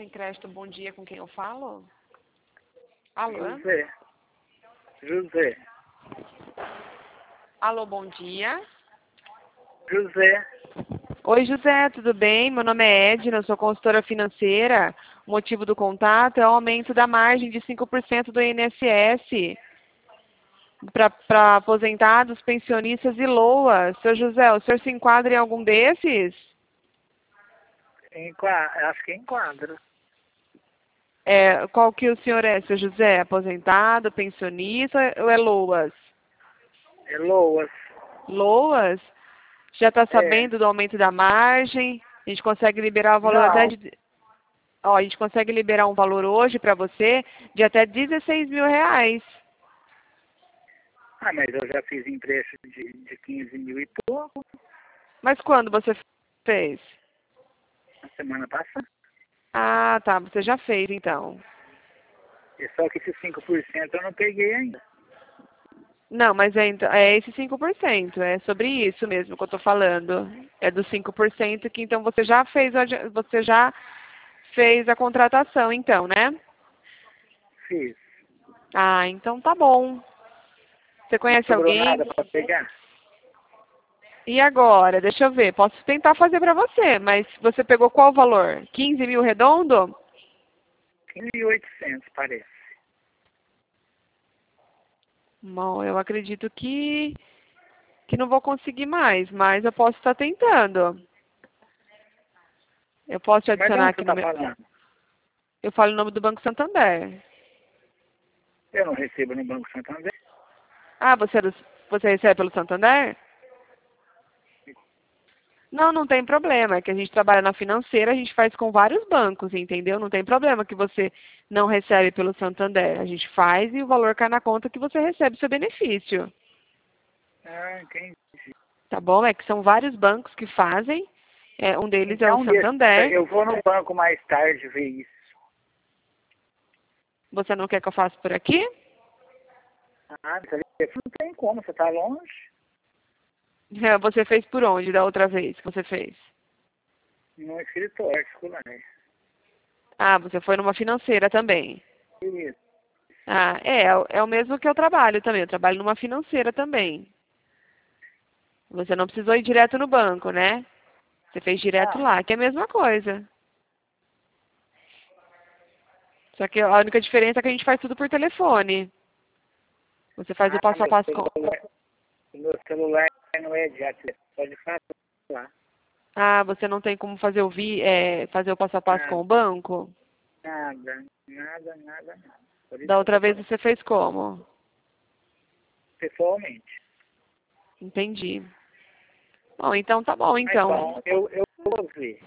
Sem Crédito, bom dia, com quem eu falo? Alô? José. Alô, bom dia. José. Oi, José, tudo bem? Meu nome é Edna, eu sou consultora financeira. O motivo do contato é o aumento da margem de 5% do INSS para aposentados, pensionistas e LOAs. Seu José, o senhor se enquadra em algum desses? Acho que enquadra. Qual que o senhor é, seu José? Aposentado, pensionista ou é LOAS? É Loas. LOAS? Já está sabendo do aumento da margem? A gente consegue liberar o valor até de... Ó, a gente consegue liberar um valor hoje para você de até R$16.000. Ah, mas eu já fiz empréstimo de 15 mil e pouco Mas quando você fez? na semana passada. Ah, tá. Você já fez, então. E só que esses 5% eu não peguei ainda. Não, mas é esse 5%. É sobre isso mesmo que eu estou falando. É dos 5% que, então, você já fez a contratação, então, né? Fiz. Ah, então tá bom. Você Não conhece sobrou alguém? nada para pegar. E agora? Deixa eu ver. Posso tentar fazer para você, mas você pegou qual valor? 15 mil redondo? 15.800 parece. Bom, eu acredito que não vou conseguir mais, mas eu posso estar tentando. Eu posso te Mas de adicionar onde você aqui no está meu... falando? Eu falo o nome do Banco Santander. Eu não recebo no Banco Santander. Ah, você recebe pelo Santander? Não, não tem problema. É que a gente trabalha na financeira, a gente faz com vários bancos, entendeu? Não tem problema que você não recebe pelo Santander. A gente faz e o valor cai na conta que você recebe o seu benefício. Ah, entendi. Tá bom? É que são vários bancos que fazem. Um deles é o Então, Santander. eu vou no banco mais tarde ver isso. Você não quer que eu faça por aqui? Ah, não tem como, você está longe. Você fez por onde da outra vez que você fez? No escritório escolar. Ah, você foi numa financeira também. Isso. Ah, é o mesmo que eu trabalho também. Eu trabalho numa financeira também. Você não precisou ir direto no banco, né? Você fez direto Não. lá, que é a mesma coisa. Só que a única diferença é que a gente faz tudo por telefone. Você faz o Ah, passo a passo com... o meu celular não é de acesso, pode falar. Ah, você não tem como fazer fazer o passo a passo com o Nada, banco? nada. Por isso Da que eu outra tô vez falando. você fez como? Pessoalmente. Entendi. Bom, então tá bom, Mas então. bom, eu vou ver.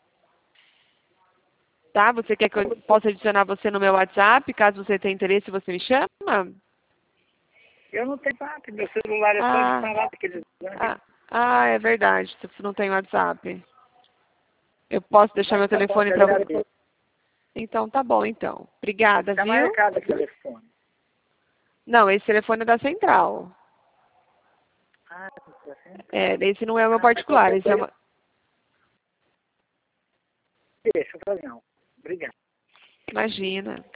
Tá? Você quer que eu possa adicionar você no meu WhatsApp? Caso você tenha interesse, você me chama? Eu não tenho WhatsApp, meu celular é só de Ah, falar daqueles é verdade. Você não tem WhatsApp. Eu posso deixar Mas meu tá bom, telefone te para você. agradeço. Então tá bom, então. Obrigada, Tá viu? marcado aqui o telefone. Não, esse telefone é da central. Ah, tá certo. Esse não é o meu Mas particular. qualquer Esse é coisa, uma... deixa eu fazer não. Obrigado. Imagina.